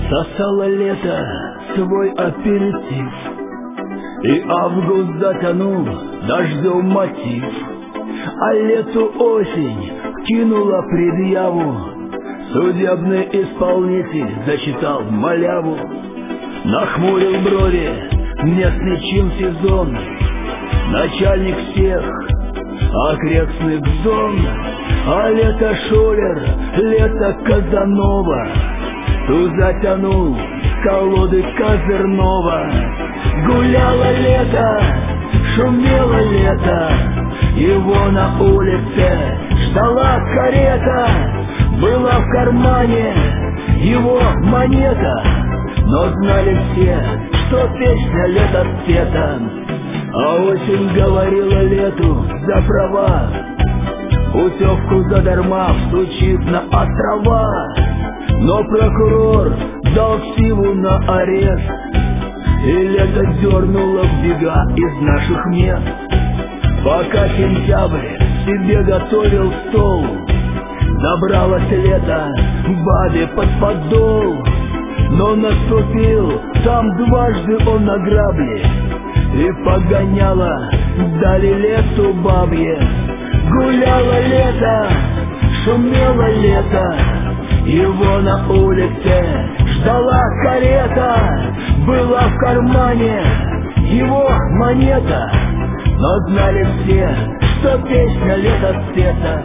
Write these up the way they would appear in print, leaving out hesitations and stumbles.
Сосало лето свой аперитив, и август затянул дождем мотив, а лету осень кинула предъяву. Судебный исполнитель зачитал маляву, нахмурил брови местный чин сезон, начальник всех окрестных зон. А лето Шулер, лето Казанова, ту затянул с колоды Козырного. Гуляло лето, шумело лето, его на улице ждала карета. Была в кармане его монета, но знали все, что песня летоцвета. А осень говорила лету за права, путевку задарма всучив на острова. Но прокурор дал ксиву на арест, и лето дернуло в бега из наших мест. Пока сентябрь себе готовил стол, добралось лето бабе под подол. Но наступил там дважды он на грабли, и погоняло дали лету бабье. Гуляло лето, шумело лето, его на улице ждала карета. Была в кармане его монета, но знали все, что песня летоцвета.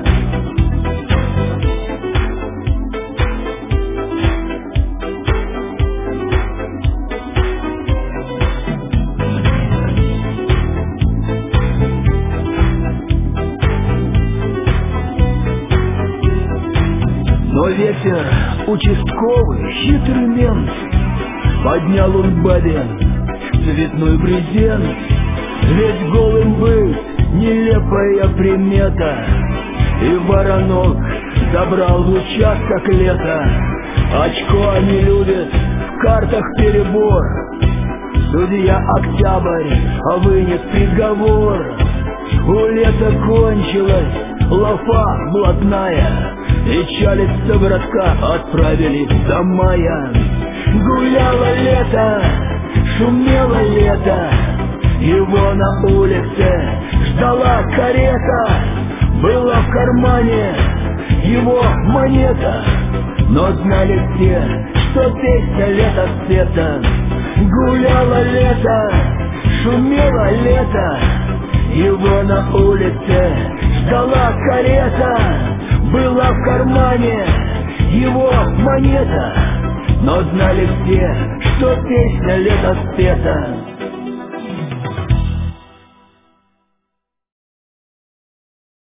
Но ветер участковый, хитрый мент, поднял он бабе цветной брезент. Ведь голым быть нелепая примета, и воронок забрал в участок лето. Очко они любят, в картах перебор. Судья Октябрь вынес приговор. У лета кончилась лафа блатная, и чалится городка отправили до мая. Гуляло лето, шумело лето, его на улице ждала карета. Была в кармане его монета, но знали все, что песня летоцвета. Гуляло лето, шумело лето, его на улице ждала карета. Была в кармане его монета, но знали все, что песня летоцвета.